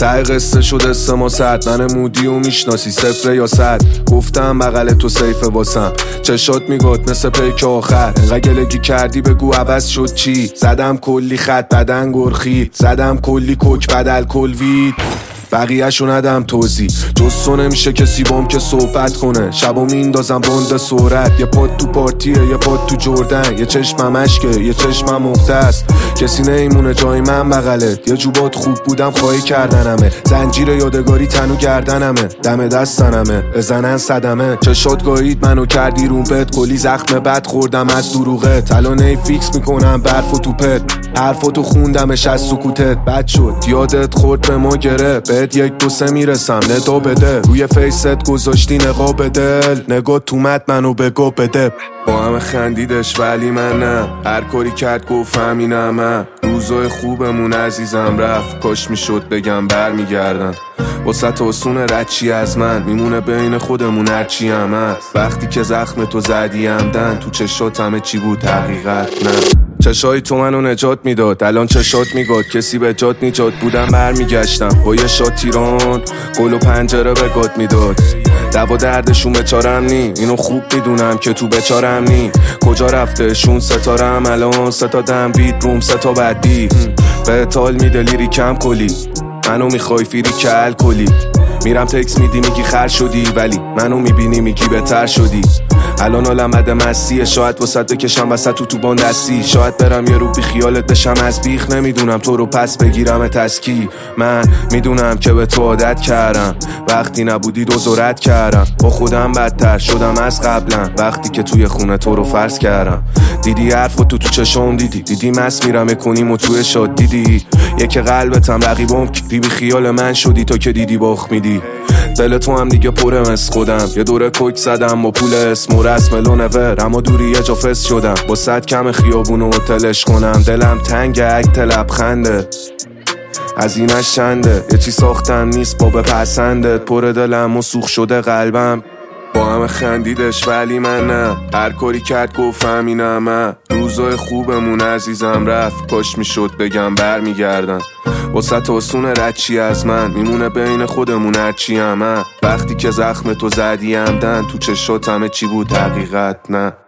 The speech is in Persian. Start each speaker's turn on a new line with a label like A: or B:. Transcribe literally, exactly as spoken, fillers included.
A: ته قصه شده سه ما صد. من مودی و میشناسی صفر یا صد. گفتم بغل تو سیفه واسم، چشات میگات مثل پیک آخر. انقدر گلگی کردی بگو عوض شد چی. زدم کلی خط بدن گرخید، زدم کلی کوک بدل کل وید. بقیه شو ندم توضیح، جز تو نمیشه کسی بام که صحبت کنه. شبا میندازم بند سرعت، یه پاد تو پارتیه یه پاد تو جردن. یه چشمم اشکه یه چشمم مختص، کسی نیمونه جای من بغلت. یه جوبات خوب بودم خواهی کردنمه، زنجیر یادگاری تنو گردنمه. دم دستنمه بزنن صدمه، چشات گاهید منو کردی رومپت. کلی زخم بد خوردم از دروغت، الان ای فیکس میکنم برف و توپت. حرفاتو خوندمش از سکوتت، بد شد یادت خورد به ما گره. بهت یک دو سه میرسم ندا بده، روی فیست گذاشتی نقاب دل. نگاه تومت منو بگو بده. با همه خندیدش ولی من نه، هر کاری کرد گفت همینم من. روزای خوبمون عزیزم رفت، کاش میشد بگم بر میگردن. واسه توسون رچی از من میمونه بین خودمون هرچی هم هست. وقتی که زخم تو زدی همدن، تو چشات همه چی بود حقیقت نه. چشای تو منو نجات میداد، الان چشات میگاد کسی به جات نیجات. بودم برمیگشتم با یه شات تیران، گل و پنجره به گات میداد. دوا دردشون بچارم نی، اینو خوب میدونم که تو بچارم نی. کجا رفته شون ستارم الان، ستا دم بیت روم ستا بدی. به تال میده لیری کم کلی، منو میخوای فیری که الکلی. میرم تکس میدی میگی خر شدی، ولی منو میبینی میگی بهتر شدی. الان آلمد مسیه، شاید وسط بکشم وسط تو تو باندستی. شاید برم یه رو بی خیالت بشم از بیخ، نمیدونم تو رو پس بگیرم تسکی. من میدونم که به تو عادت کردم، وقتی نبودی دوزارت کردم. با خودم بدتر شدم از قبلا، وقتی که توی خونه تو رو فرض کردم. دیدی حرفو تو تو چشم دیدی، دیدی مس میرم کنیم و توی شاد دیدی. یک قلبتم رقیبم که بی خیال من شدی، تو که دیدی باخ میدی. دل تو هم دیگه پره مثل خودم، یه دوره کوک زدم با پول اسم و رسم لونور. اما دوری یه جا فست شدم با صد کم خیابون و تلش کنم. دلم تنگ اکت لبخنده، از اینش چنده. یه چی ساختم نیست با بپسندت، پر دلم و سوخ شده قلبم. با همه خندیدش ولی من نه، هر کاری کرد گفت همینم من. روزای خوبمون عزیزم رفت، کاش میشد بگم بر میگردن. واسه توسون رچی از من میمونه بین خودمون هرچی هم. وقتی که زخم تو زدی همدن، تو چشات همه چی بود حقیقت نه.